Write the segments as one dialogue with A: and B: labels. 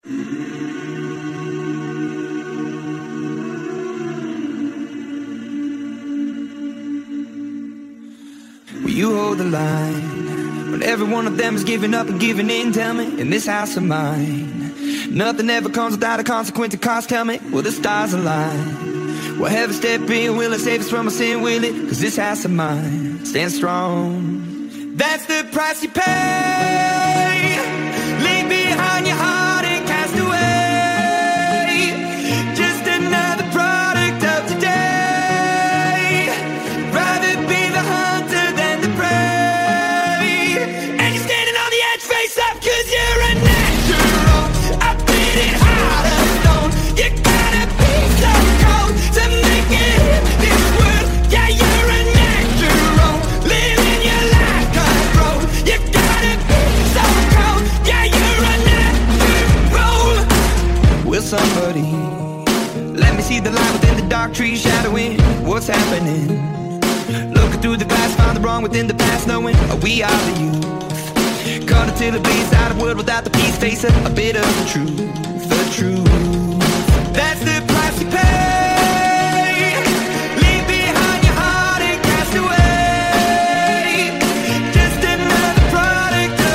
A: Will you hold the line when every one of them is giving up and giving in? Tell me, in this house of mine, nothing ever comes without a consequence of cost. Tell me, will the stars align? Will heaven step in? Will it save us from our sin? Will it? Cause this house of mine stands strong. That's the price you pay. Leave behind your heart and cast away. Just another product of today. Rather be the hunter than the prey. And you're standing on the edge, face up, cause you're a natural. I beat it hard as stone. You gotta be so cold to make it in this world. Yeah, you're a natural. Living your life cutthroat. You gotta be so cold. Yeah, you're a natural. Will somebody let me see the light within the dark trees shadowing what's happening? Looking through the glass, find the wrong within the past, knowing we are the youth. Caught until it bleeds out of world without the peace, facing a bit of the truth, the truth. That's the price you pay. Leave behind your heart and cast away. Just another product of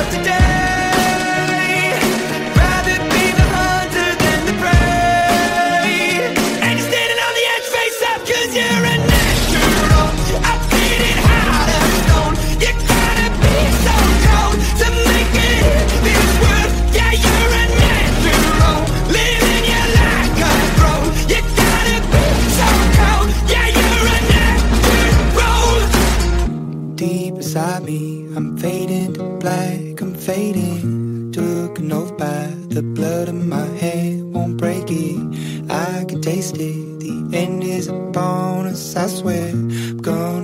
A: today. Rather be the hunter than the prey. And you're standing on the edge, face up, cause you're a natural. I beat it hard as stone. You gotta be so cold to make it in this world. Yeah, you're a natural. Living your life cutthroat. You gotta be so cold. Yeah, you're a natural. Deep inside me, I'm fading to black, I'm fading. Took an oath by the blood in my hand, won't break it. I can taste it. The end is upon us, I swear. I'm gonna